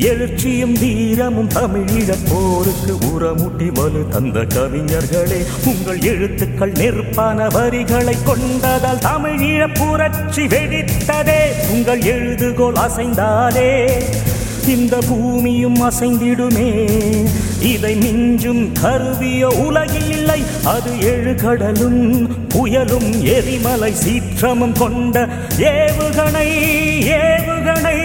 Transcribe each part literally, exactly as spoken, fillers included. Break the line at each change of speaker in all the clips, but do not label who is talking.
எழுச்சியும் வீரமும் தமிழீழப் போருக்கு உரமுட்டி வலு தந்த கவிஞர்களே, உங்கள் எழுத்துக்கள் நெருப்பான வரிகளை கொண்டதால் தமிழீழப் புரட்சி வெடித்ததே. உங்கள் எழுதுகோல் அசைந்தாலே இந்த பூமியும் அசைந்திடுமே. இதை மிஞ்சும் கருவியோ உலகில் இல்லை, அது எழு கடலும் புயலும் எரிமலை சீற்றமும் கொண்ட ஏவுகணை ஏவுகணை.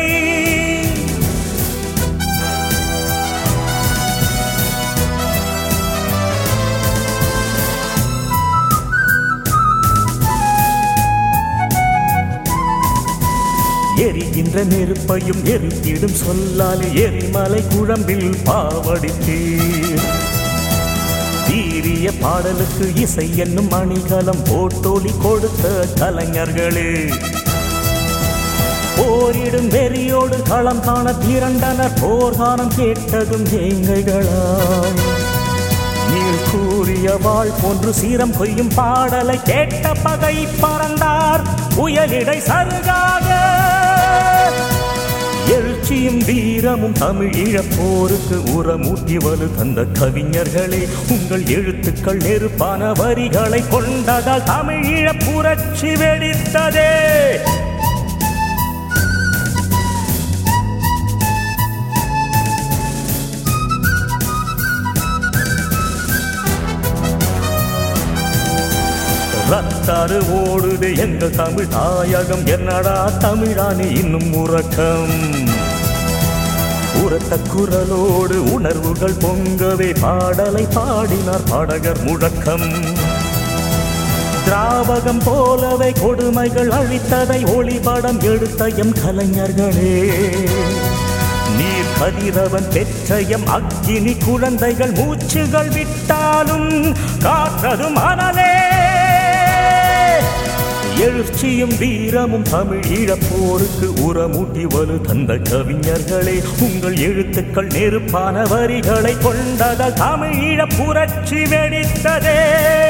எரிகின்ற நெருப்பையும் எரித்திடும் சொல்லாலே எரிமலை குழம்பில் பாவடித்தீர். தீரிய பாடலுக்கு இசை என்னும் மணிகலம் போட்டோலி கொடுத்த கலைஞர்களே, போரிடும் வெறியோடு களம் காண திரண்டனர். போர்கானம் கேட்டதும் வேங்கைகளாய் நீள் கூறிய வாழ் போன்று சீரம் கொய்யும் பாடலை கேட்ட பகை பறந்தார் புயலிடை சருகாக. எழுச்சியும் வீரமும் தமிழீழப் போருக்கு உரமூட்டி வலு தந்த கவிஞர்களே, உங்கள் எழுத்துக்கள் நெருப்பான வரிகளை கொண்டதால் தமிழீழப் புரட்சி வெடித்ததே. ரத்தாறு ஓடுது எங்கள் தமிழ் தாயகம், என்னடா தமிழானே இன்னும் உறக்கம். உரத்த குரலோடு உணர்வுகள் பொங்கவே பாடலை பாடினார் பாடகர் முழக்கம். திராவகம் போலவே கொடுமைகள் அழித்ததை ஒளிபடம் எடுத்த எம் கலைஞர்களே, நீர் கதிரவன் பெற்ற எம் அக்கினி குழந்தைகள் மூச்சுகள் விட்டாலும் காற்றதும் அனலே. எழுச்சியும் வீரமும் தமிழீழப் போருக்கு உரமூட்டி வலு தந்த கவிஞர்களே, உங்கள் எழுத்துக்கள் நெருப்பான வரிகளை கொண்டதால் தமிழீழப் புரட்சி வெடித்ததே.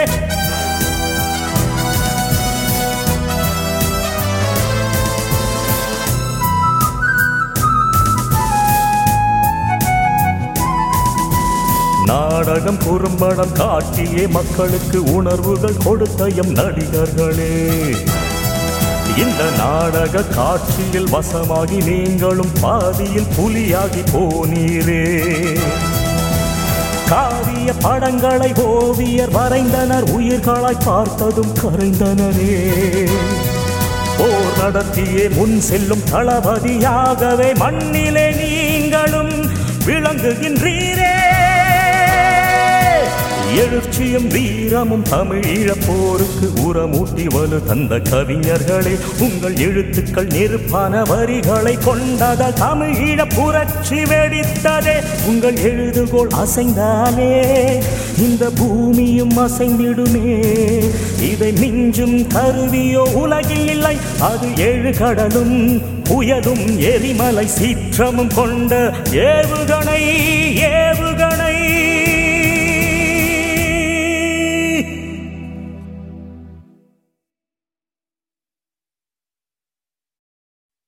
நாடகம் குறும்படம் காட்டியே மக்களுக்கு உணர்வுகள் கொடுத்த எம் நடிகர்களே, இந்த நாடக காட்சியில் வசமாகி நீங்களும் பாதியில் புலியாகி போனீரே. காவிய படங்களை ஓவியர் வரைந்தனர், உயிர்களாய் பார்த்ததும் கரைந்தனரே. போர் நடத்தியே முன் செல்லும் தளபதியாகவே மண்ணிலே நீங்களும் விளங்குகின்றீரே. எழுச்சியும் வீரமும் தமிழீழப் போருக்கு உரமூட்டி வலு தந்த கவிஞர்களே, உங்கள் எழுத்துக்கள் நெருப்பான வரிகளை கொண்டதால் தமிழீழப் புரட்சி வெடித்ததே. உங்கள் எழுதுகோள் அசைந்தாலே இந்த பூமியும் அசைந்திடுமே. இதை மிஞ்சும் கருவியோ உலகில் இல்லை, அது ஏழு கடலும் புயலும் எரிமலை சீற்றமும் கொண்ட ஏவுகணை ஏவுகணை.